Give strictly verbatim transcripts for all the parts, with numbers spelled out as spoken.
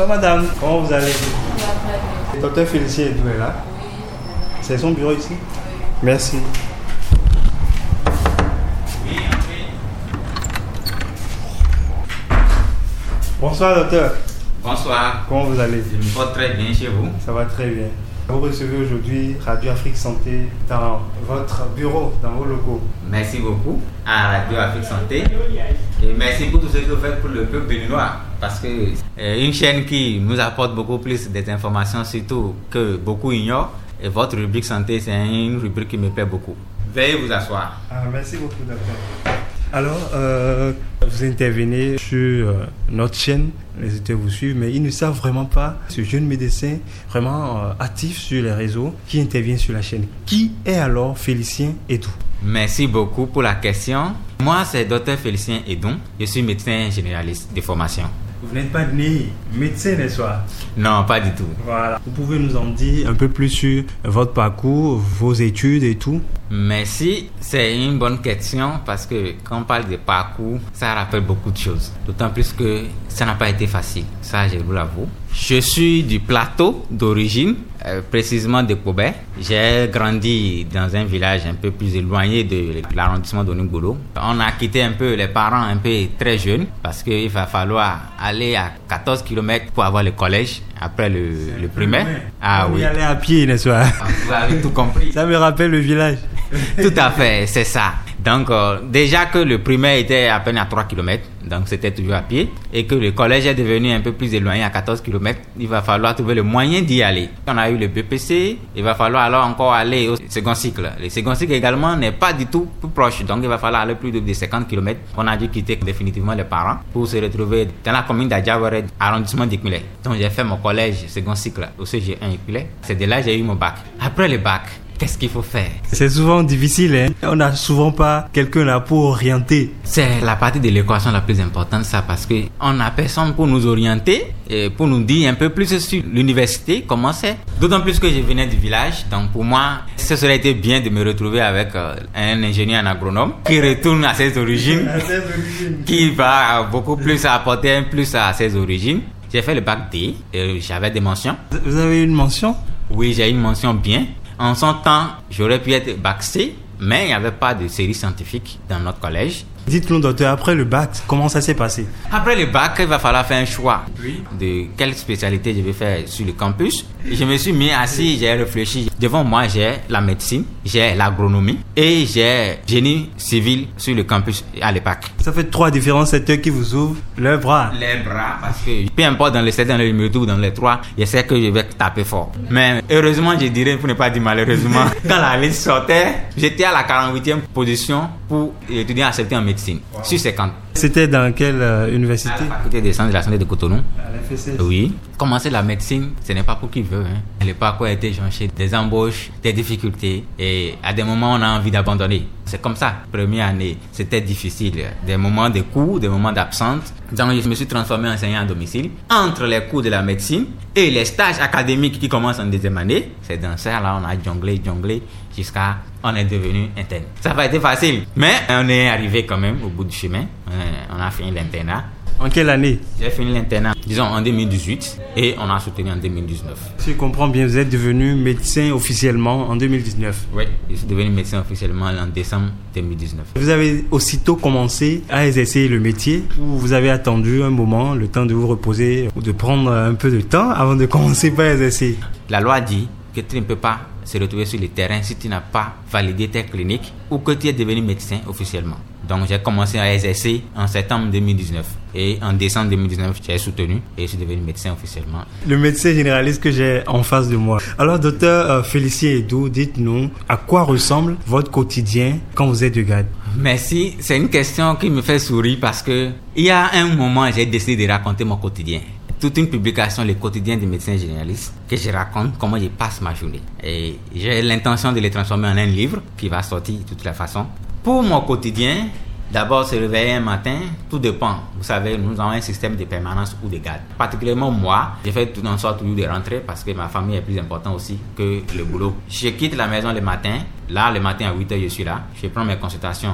Bonsoir madame, comment vous allez? Ça va très bien. Docteur Félicien Edou est là. Oui. C'est son bureau ici? Oui. Merci. Bonsoir docteur. Bonsoir. Comment vous allez? Je me porte très bien chez vous. Ça va très bien. Vous recevez aujourd'hui Radio Afrique Santé dans votre bureau, dans vos locaux. Merci beaucoup à Radio Afrique Santé. Et merci pour tout ce que vous faites pour le peuple béninois. Parce que euh, une chaîne qui nous apporte beaucoup plus d'informations, surtout que beaucoup ignorent. Et votre rubrique santé, c'est une rubrique qui me plaît beaucoup. Veuillez vous asseoir. Ah, merci beaucoup docteur. Alors, euh, vous intervenez sur euh, notre chaîne, les auditeurs vous suivent, mais ils ne savent vraiment pas ce jeune médecin vraiment euh, actif sur les réseaux qui intervient sur la chaîne. Qui est alors Félicien Edou? Merci beaucoup pour la question. Moi, c'est docteur Félicien Edou. Je suis médecin généraliste de formation. Vous n'êtes pas né médecin, n'est-ce pas? Non, pas du tout. Voilà. Vous pouvez nous en dire un peu plus sur votre parcours, vos études et tout? Merci, c'est une bonne question parce que quand on parle de parcours, ça rappelle beaucoup de choses. D'autant plus que ça n'a pas été facile, ça je vous l'avoue. Je suis du plateau d'origine, euh, précisément de Kobe. J'ai grandi dans un village un peu plus éloigné de l'arrondissement d'Onigolo. On a quitté un peu les parents un peu très jeunes parce qu'il va falloir aller à quatorze kilomètres pour avoir le collège après le, le primaire. Ah oui. Vous y allez à pied, n'est-ce pas? Vous avez tout compris. Ça me rappelle le village. Tout à fait, c'est ça. Donc, euh, déjà que le primaire était à peine à trois kilomètres, donc c'était toujours à pied, et que le collège est devenu un peu plus éloigné à quatorze kilomètres, il va falloir trouver le moyen d'y aller. On a eu le B P C, il va falloir alors encore aller au second cycle. Le second cycle également n'est pas du tout plus proche, donc il va falloir aller plus de cinquante kilomètres. On a dû quitter définitivement les parents pour se retrouver dans la commune d'Adjawere, arrondissement d'Ikmile. Donc j'ai fait mon collège second cycle au C G un Ikmile. C'est de là que j'ai eu mon bac. Après le bac, qu'est-ce qu'il faut faire? C'est souvent difficile, hein? On n'a souvent pas quelqu'un là pour orienter. C'est la partie de l'équation la plus importante, ça, parce que on n'a personne pour nous orienter et pour nous dire un peu plus sur l'université, comment c'est. D'autant plus que je venais du village, donc pour moi, ce serait été bien de me retrouver avec euh, un ingénieur en agronome qui retourne à ses origines, À ses origines. qui va beaucoup plus apporter un plus à ses origines. J'ai fait le bac D, et j'avais des mentions. Vous avez une mention? Oui, j'ai une mention bien. En son temps, j'aurais pu être bac C, mais il n'y avait pas de série scientifique dans notre collège. Dites-nous, docteur, après le bac, comment ça s'est passé? Après le bac, il va falloir faire un choix Oui. de quelle spécialité je vais faire sur le campus. Je me suis mis assis, j'ai réfléchi. Devant moi, j'ai la médecine, j'ai l'agronomie et j'ai génie civil sur le campus à l'époque. Ça fait trois différents secteurs qui vous ouvrent leurs bras. Les bras, parce que peu importe dans le secteur, dans le numéro ou dans les trois, je sais que je vais taper fort. Mais heureusement, je dirais, pour ne pas dire malheureusement, quand la liste sortait, j'étais à la quarante-huitième position pour étudier accepté en médecine, wow. Sur cinquante. C'était dans quelle euh, université? À la faculté des sciences de la santé de Cotonou. À la F S S. Oui. Commencer la médecine, ce n'est pas pour qui veut. Hein. Le parcours a été jonché des embauches, des difficultés et à des moments on a envie d'abandonner. C'est comme ça. Première année, c'était difficile. Des moments de cours, des moments d'absence. Donc je me suis transformé en enseignant à domicile. Entre les cours de la médecine et les stages académiques qui commencent en deuxième année, c'est dans ça là on a jonglé, jonglé jusqu'à on est devenu interne. Ça n'a pas été facile, mais on est arrivé quand même au bout du chemin. On a fini l'internat. En quelle année? J'ai fini l'internat, disons en deux mille dix-huit, et on a soutenu en deux mille dix-neuf. Si je comprends bien, vous êtes devenu médecin officiellement en deux mille dix-neuf. Oui, je suis devenu médecin officiellement en décembre deux mille dix-neuf. Vous avez aussitôt commencé à exercer le métier ou vous avez attendu un moment, le temps de vous reposer ou de prendre un peu de temps avant de commencer par exercer? La loi dit que tu ne peux pas se retrouver sur le terrain si tu n'as pas validé tes cliniques ou que tu es devenu médecin officiellement. Donc j'ai commencé à exercer en septembre deux mille dix-neuf et en décembre deux mille dix-neuf j'ai soutenu et je suis devenu médecin officiellement. Le médecin généraliste que j'ai en face de moi. Alors docteur euh, Félicien Edou, dites-nous à quoi ressemble votre quotidien quand vous êtes de garde? Merci, c'est une question qui me fait sourire parce que il y a un moment j'ai décidé de raconter mon quotidien. Toute une publication, le quotidien du médecin généraliste, que je raconte comment je passe ma journée. Et j'ai l'intention de le transformer en un livre qui va sortir de toutes les façons. Pour mon quotidien, d'abord se réveiller un matin, tout dépend. Vous savez, nous avons un système de permanence ou de garde. Particulièrement moi, j'ai fait tout en sorte toujours de rentrer parce que ma famille est plus importante aussi que le boulot. Je quitte la maison le matin. Là, le matin à huit heures, je suis là. Je prends mes consultations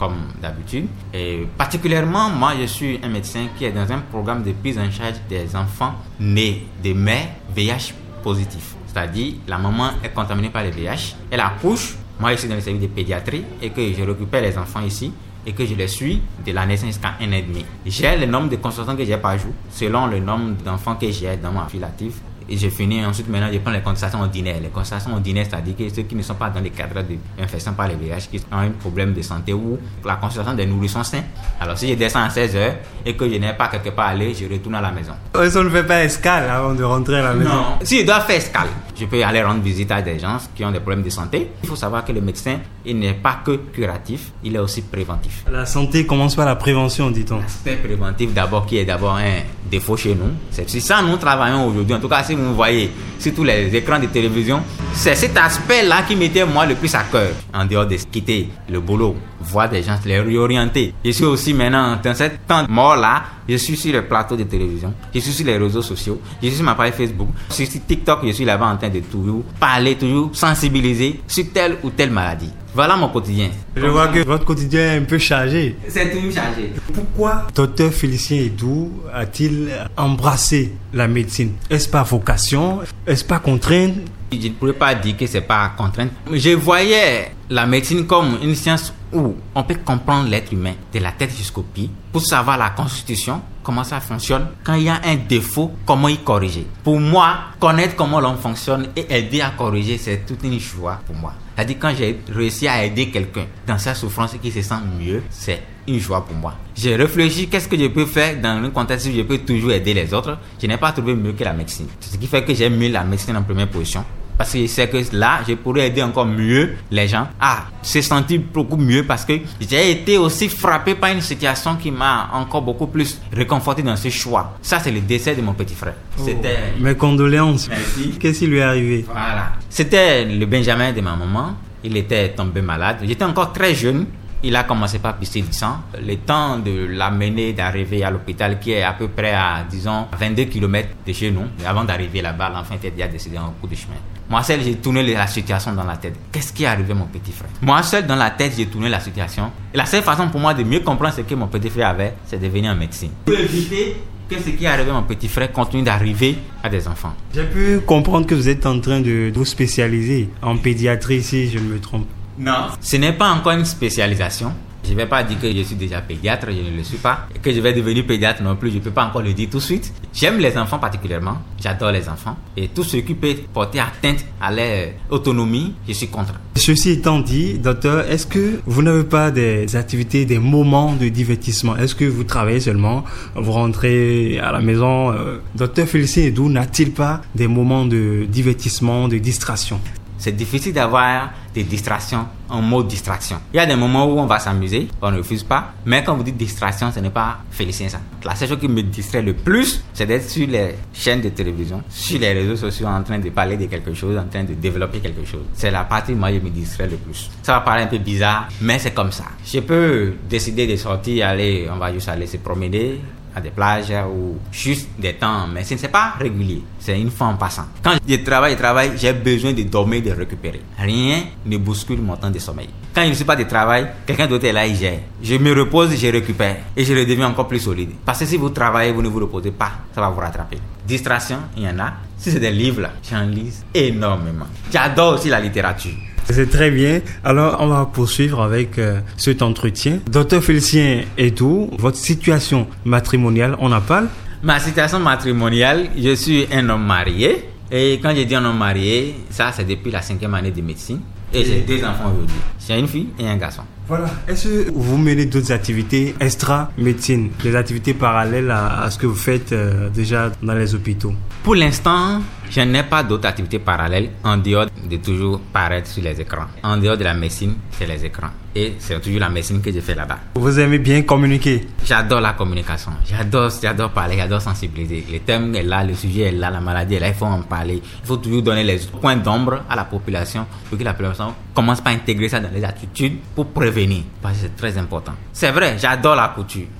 comme d'habitude. Et particulièrement, moi, je suis un médecin qui est dans un programme de prise en charge des enfants nés de mères V I H positifs. C'est-à-dire, la maman est contaminée par le V I H, elle accouche. Moi, je suis dans le service de pédiatrie et que je récupère les enfants ici et que je les suis de la naissance jusqu'à un an et demi. J'ai le nombre de consultations que j'ai par jour selon le nombre d'enfants que j'ai dans mon affiliatif. Et je finis ensuite, maintenant, je prends les consultations ordinaires. Les consultations ordinaires, c'est-à-dire que ceux qui ne sont pas dans le cadre d'infection par le V I H, qui ont un problème de santé ou la consultation des nourrissons sains. Alors, si je descends à seize heures et que je n'ai pas quelque part à aller, je retourne à la maison. Est-ce qu'on ne fait pas escale avant de rentrer à la maison? Non. Si je dois faire escale, je peux aller rendre visite à des gens qui ont des problèmes de santé. Il faut savoir que le médecin, il n'est pas que curatif, il est aussi préventif. La santé commence par la prévention, dit-on. L'aspect préventif d'abord, qui est d'abord un défaut chez nous. C'est ça nous travaillons aujourd'hui. En tout cas, si vous voyez sur tous les écrans de télévision, c'est cet aspect-là qui m'était moi le plus à cœur. En dehors de quitter le boulot, voir des gens, les réorienter. Je suis aussi maintenant, dans ce temps mort-là, je suis sur le plateau de télévision, je suis sur les réseaux sociaux, je suis sur ma page Facebook, je suis sur TikTok, je suis là-bas en train de toujours parler, toujours sensibiliser sur telle ou telle maladie. Voilà mon quotidien. Je vois que votre quotidien est un peu chargé. C'est toujours chargé. Pourquoi docteur Félicien Edou a-t-il embrassé la médecine? Est-ce pas vocation? Est-ce pas contrainte? Je ne pourrais pas dire que c'est pas contrainte. Je voyais la médecine comme une science où on peut comprendre l'être humain de la tête jusqu'aux pieds pour savoir la constitution, comment ça fonctionne. Quand il y a un défaut, comment y corriger. Pour moi, connaître comment l'homme fonctionne et aider à corriger, c'est toute une joie pour moi. C'est-à-dire quand j'ai réussi à aider quelqu'un dans sa souffrance et qu'il se sent mieux, c'est une joie pour moi. J'ai réfléchi, qu'est-ce que je peux faire dans un contexte où je peux toujours aider les autres. Je n'ai pas trouvé mieux que la médecine. C'est ce qui fait que j'ai mis la médecine en première position. Parce que je sais que là, je pourrais aider encore mieux les gens à se sentir beaucoup mieux parce que j'ai été aussi frappé par une situation qui m'a encore beaucoup plus réconforté dans ce choix. Ça, c'est le décès de mon petit frère. Oh, C'était... mes condoléances. Merci. Qu'est-ce qui lui est arrivé? Voilà. C'était le Benjamin de ma maman. Il était tombé malade. J'étais encore très jeune. Il a commencé par pisser du sang. Le temps de l'amener, d'arriver à l'hôpital, qui est à peu près à, disons, vingt-deux kilomètres de chez nous. Et avant d'arriver là-bas, l'enfant était déjà décédé en cours de chemin. Moi seul, j'ai tourné la situation dans la tête. Qu'est-ce qui est arrivé à mon petit frère? Moi seul, dans la tête, j'ai tourné la situation. Et la seule façon pour moi de mieux comprendre ce que mon petit frère avait, c'est de venir en médecine. Pour éviter que ce qui est arrivé à mon petit frère continue d'arriver à des enfants. J'ai pu comprendre que vous êtes en train de vous spécialiser en pédiatrie, si je ne me trompe. Non, ce n'est pas encore une spécialisation. Je ne vais pas dire que je suis déjà pédiatre, je ne le suis pas. Et que je vais devenir pédiatre non plus, je ne peux pas encore le dire tout de suite. J'aime les enfants particulièrement, j'adore les enfants. Et tout ce qui peut porter atteinte à leur autonomie, je suis contre. Ceci étant dit, docteur, est-ce que vous n'avez pas des activités, des moments de divertissement? Est-ce que vous travaillez seulement, vous rentrez à la maison? euh, Docteur Félicien Edou n'a-t-il pas des moments de divertissement, de distraction? C'est difficile d'avoir des distractions en mode distraction. Il y a des moments où on va s'amuser, on ne refuse pas. Mais quand vous dites distraction, ce n'est pas Félicien ça. La seule chose qui me distrait le plus, c'est d'être sur les chaînes de télévision, sur les réseaux sociaux, en train de parler de quelque chose, en train de développer quelque chose. C'est la partie où moi je me distrais le plus. Ça va paraître un peu bizarre, mais c'est comme ça. Je peux décider de sortir, aller, on va juste aller se promener à des plages ou juste des temps, mais ce n'est pas régulier, c'est une fois en passant. Quand je travaille, je travaille, j'ai besoin de dormir, de récupérer. Rien ne bouscule mon temps de sommeil. Quand je ne suis pas de travail, quelqu'un d'autre est là, il gère. Je me repose, je récupère et je redeviens encore plus solide. Parce que si vous travaillez, vous ne vous reposez pas, ça va vous rattraper. Distraction, il y en a. Si c'est des livres, là, j'en lis énormément. J'adore aussi la littérature. C'est très bien. Alors, on va poursuivre avec euh, cet entretien. Docteur Félicien Edou, votre situation matrimoniale, on en parle? Ma situation matrimoniale, je suis un homme marié. Et quand je dis un homme marié, ça c'est depuis la cinquième année de médecine. Et j'ai deux enfants aujourd'hui. J'ai une fille et un garçon. Voilà. Est-ce que vous menez d'autres activités extra-médecine, des activités parallèles à, à ce que vous faites euh, déjà dans les hôpitaux? Pour l'instant, je n'ai pas d'autres activités parallèles en dehors de toujours paraître sur les écrans. En dehors de la médecine, c'est les écrans. Et c'est toujours la médecine que je fais là-bas. Vous aimez bien communiquer? J'adore la communication. J'adore, j'adore parler, j'adore sensibiliser. Le thème est là, le sujet est là, la maladie est là, il faut en parler. Il faut toujours donner les points d'ombre à la population pour que la population commence par intégrer ça dans les attitudes pour prévenir. Parce que c'est très important. C'est vrai, j'adore la couture.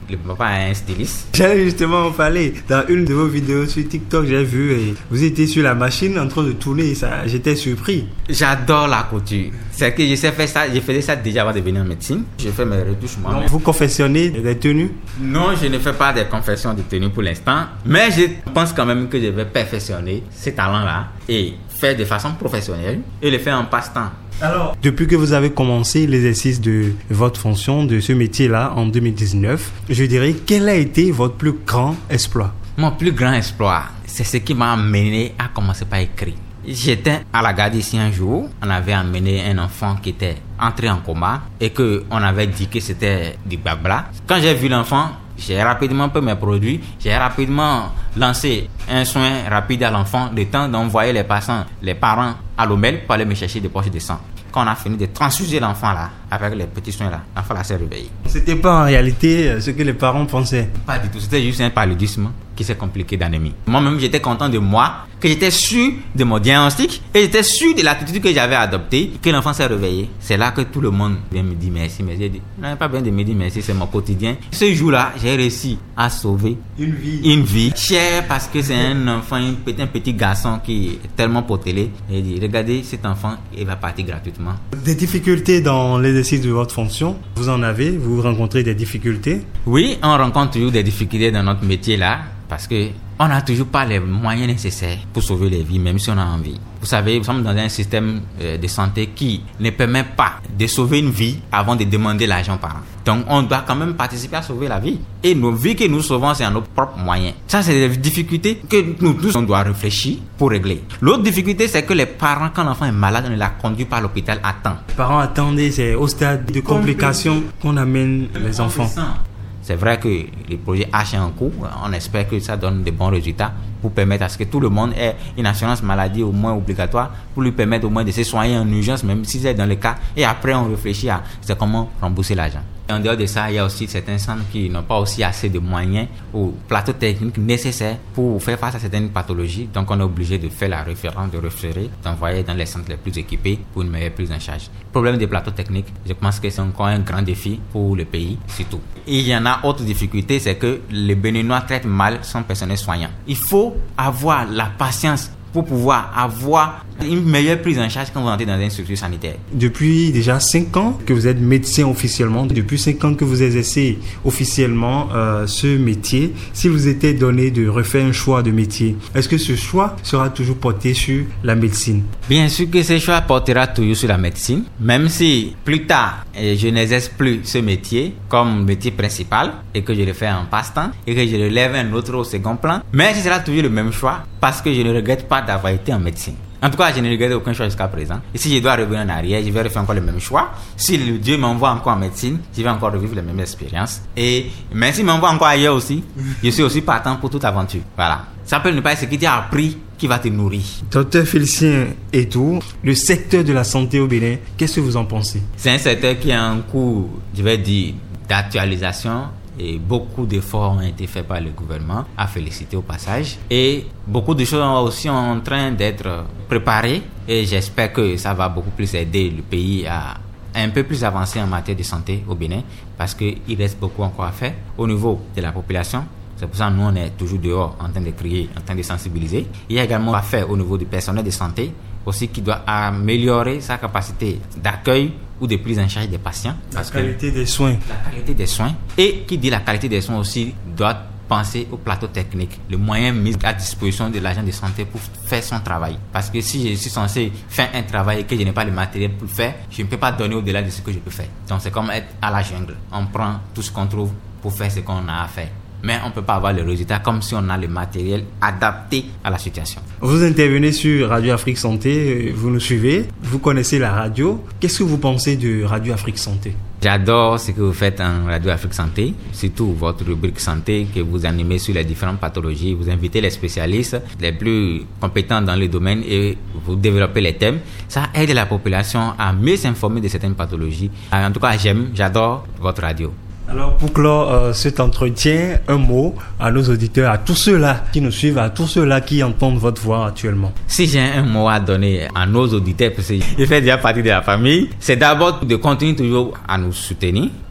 le papa est un styliste. J'allais justement en parler. Dans une de vos vidéos sur TikTok, j'ai vu et vous étiez sur la machine en train de tourner. Ça, j'étais surpris. J'adore la couture. C'est que je sais faire ça. Je faisais ça déjà avant de venir en médecine. Je fais mes retouches moi-même. Vous confectionnez des tenues? Non, je ne fais pas des confections de tenues pour l'instant. Mais je pense quand même que je vais perfectionner ces talents-là et faire de façon professionnelle et le faire en passe-temps. Alors, depuis que vous avez commencé l'exercice de votre fonction, de ce métier-là, en deux mille dix-neuf, je dirais, quel a été votre plus grand exploit? Mon plus grand exploit, c'est ce qui m'a amené à commencer par écrire. J'étais à la garde ici un jour, on avait amené un enfant qui était entré en coma et qu'on avait dit que c'était du blabla. Quand j'ai vu l'enfant, j'ai rapidement pris mes produits, j'ai rapidement lancé un soin rapide à l'enfant, le temps d'envoyer les patients, les parents à l'O M E L pour aller me chercher des poches de sang. Quand on a fini de transfuser l'enfant là, avec les petits soins là, l'enfant là s'est réveillé. C'était pas en réalité ce que les parents pensaient? Pas du tout, c'était juste un paludisme qui s'est compliqué d'anémie. Moi-même, j'étais content de moi, que j'étais sûr de mon diagnostic et j'étais sûr de l'attitude que j'avais adoptée, que l'enfant s'est réveillé. C'est là que tout le monde vient me dire merci. Mais j'ai dit, non, pas besoin de me dire merci, c'est mon quotidien. Ce jour-là, j'ai réussi à sauver une vie. Une vie chère parce que c'est un enfant, un petit, un petit garçon qui est tellement potelé. J'ai dit, regardez cet enfant, il va partir gratuitement. Des difficultés dans l'exercice de votre fonction, vous en avez? Vous rencontrez des difficultés? Oui, on rencontre toujours des difficultés dans notre métier là. Parce que on n'a toujours pas les moyens nécessaires pour sauver les vies, même si on a envie. Vous savez, nous sommes dans un système euh, de santé qui ne permet pas de sauver une vie avant de demander l'argent aux parents. Donc, on doit quand même participer à sauver la vie. Et nos vies que nous sauvons, c'est à nos propres moyens. Ça, c'est des difficultés que nous tous, on doit réfléchir pour régler. L'autre difficulté, c'est que les parents, quand l'enfant est malade, on ne l'a conduit pas à l'hôpital à temps. Les parents attendent, c'est au stade de complications qu'on amène les enfants. C'est vrai que le projet H est en cours. On espère que ça donne de bons résultats pour permettre à ce que tout le monde ait une assurance maladie au moins obligatoire pour lui permettre au moins de se soigner en urgence, même si c'est dans le cas. Et après, on réfléchit à c'est comment rembourser l'argent. Et en dehors de ça, il y a aussi certains centres qui n'ont pas aussi assez de moyens ou plateaux techniques nécessaires pour faire face à certaines pathologies. Donc, on est obligé de faire la référence, de référer, d'envoyer dans les centres les plus équipés pour une meilleure prise en charge. Problème des plateaux techniques, je pense que c'est encore un grand défi pour le pays, surtout. Et il y en a autre difficulté, c'est que les Béninois traitent mal son personnel soignant. Il faut avoir la patience pour pouvoir avoir une meilleure prise en charge quand vous entrez dans une structure sanitaire. Depuis déjà cinq ans que vous êtes médecin officiellement, depuis cinq ans que vous exercez officiellement euh, ce métier, si vous était donné de refaire un choix de métier, est-ce que ce choix sera toujours porté sur la médecine? Bien sûr que ce choix portera toujours sur la médecine, même si plus tard je n'exerce plus ce métier comme métier principal et que je le fais en passe-temps et que je le lève un autre au second plan, mais ce sera toujours le même choix parce que je ne regrette pas d'avoir été en médecine. En tout cas, je ne regrette aucun choix jusqu'à présent. Et si je dois revenir en arrière, je vais refaire encore le même choix. Si le Dieu m'envoie encore en médecine, je vais encore revivre les mêmes expériences. Et même s'il m'envoie encore ailleurs aussi, je suis aussi partant pour toute aventure. Voilà. Ça peut ne pas être ce qui t'a appris qui va te nourrir. Docteur Félicien Etou, le secteur de la santé au Bénin, qu'est-ce que vous en pensez? C'est un secteur qui a un cours, je vais dire, d'actualisation. Et beaucoup d'efforts ont été faits par le gouvernement, à féliciter au passage. Et beaucoup de choses sont aussi en train d'être préparées. Et j'espère que ça va beaucoup plus aider le pays à un peu plus avancer en matière de santé au Bénin. Parce qu'il reste beaucoup encore à faire au niveau de la population. C'est pour ça que nous, on est toujours dehors en train de crier, en train de sensibiliser. Il y a également à faire au niveau du personnel de santé, aussi qui doit améliorer sa capacité d'accueil ou de prise en charge des patients. La qualité des soins. La qualité des soins. Et qui dit la qualité des soins aussi doit penser au plateau technique, le moyen mis à disposition de l'agent de santé pour faire son travail. Parce que si je suis censé faire un travail et que je n'ai pas le matériel pour le faire, je ne peux pas donner au-delà de ce que je peux faire. Donc c'est comme être à la jungle. On prend tout ce qu'on trouve pour faire ce qu'on a à faire. Mais on ne peut pas avoir le résultat comme si on a le matériel adapté à la situation. Vous intervenez sur Radio Afrique Santé, vous nous suivez, vous connaissez la radio. Qu'est-ce que vous pensez de Radio Afrique Santé? J'adore ce que vous faites en Radio Afrique Santé, surtout votre rubrique santé que vous animez sur les différentes pathologies. Vous invitez les spécialistes les plus compétents dans le domaine et vous développez les thèmes. Ça aide la population à mieux s'informer de certaines pathologies. En tout cas, j'aime, j'adore votre radio. Alors pour clore euh, cet entretien, un mot à nos auditeurs, à tous ceux-là qui nous suivent, à tous ceux-là qui entendent votre voix actuellement. Si j'ai un mot à donner à nos auditeurs, parce que je fais déjà partie de la famille, c'est d'abord de continuer toujours à nous soutenir,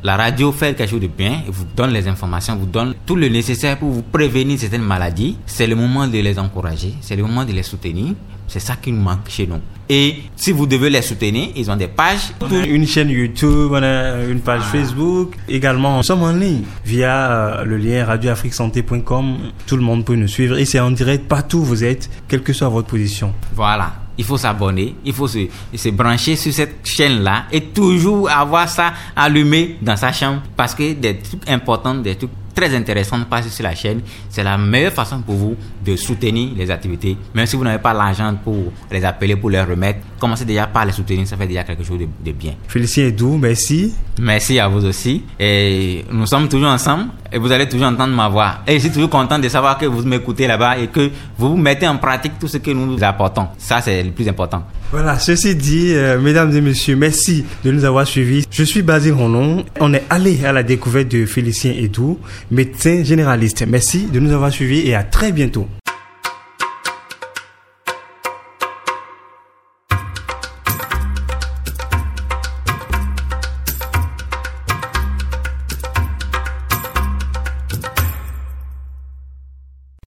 La radio fait quelque chose de bien, vous donne les informations, vous donne tout le nécessaire pour vous prévenir certaines maladies. C'est le moment de les encourager, c'est le moment de les soutenir. C'est ça qui nous manque chez nous. Et si vous devez les soutenir, ils ont des pages. On a une chaîne YouTube, on a une page ah. Facebook. Également, nous sommes en ligne via le lien radio afrique santé point com. Tout le monde peut nous suivre et c'est en direct partout où vous êtes, quelle que soit votre position. Voilà. Il faut s'abonner, il faut se, se brancher sur cette chaîne-là et toujours avoir ça allumé dans sa chambre parce que des trucs importants, des trucs très intéressants passent sur la chaîne. C'est la meilleure façon pour vous de soutenir les activités. Même si vous n'avez pas l'argent pour les appeler, pour les remettre, commencez déjà par les soutenir, ça fait déjà quelque chose de, de bien. Félicien Edou, merci. Merci à vous aussi. Et nous sommes toujours ensemble et vous allez toujours entendre ma voix. Et je suis toujours content de savoir que vous m'écoutez là-bas et que vous mettez en pratique tout ce que nous vous apportons. Ça, c'est le plus important. Voilà, ceci dit, euh, mesdames et messieurs, merci de nous avoir suivis. Je suis Basile Ronon. On est allé à la découverte de Félicien Edou, médecin généraliste. Merci de nous avoir suivis et à très bientôt.